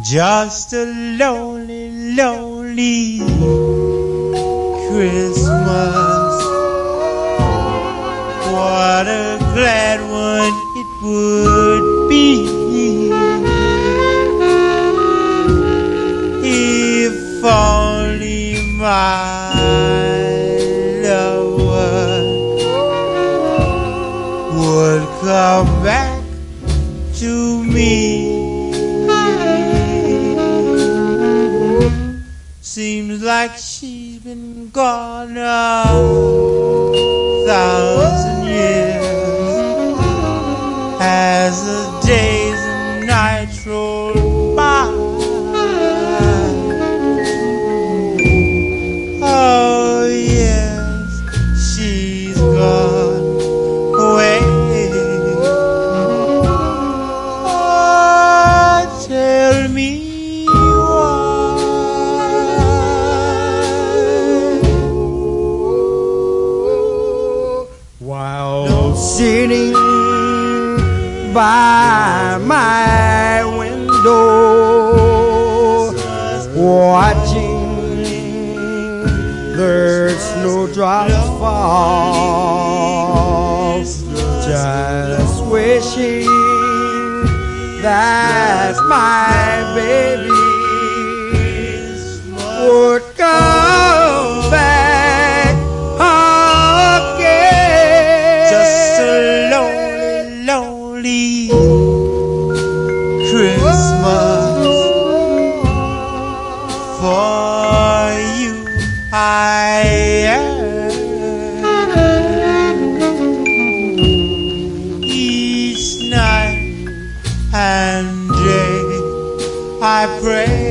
Just a lonely, lonely Christmas. What a glad one it would be if only my loved one would come back to me. Seems like she's been gone 1,000 years as the days and nights roll by. Oh yes, she's gone away. Oh, tell me while sitting by my window, watching the snowdrops fall, just wishing that my baby would come back again. Just a lonely, lonely Christmas for you. I each night and day I pray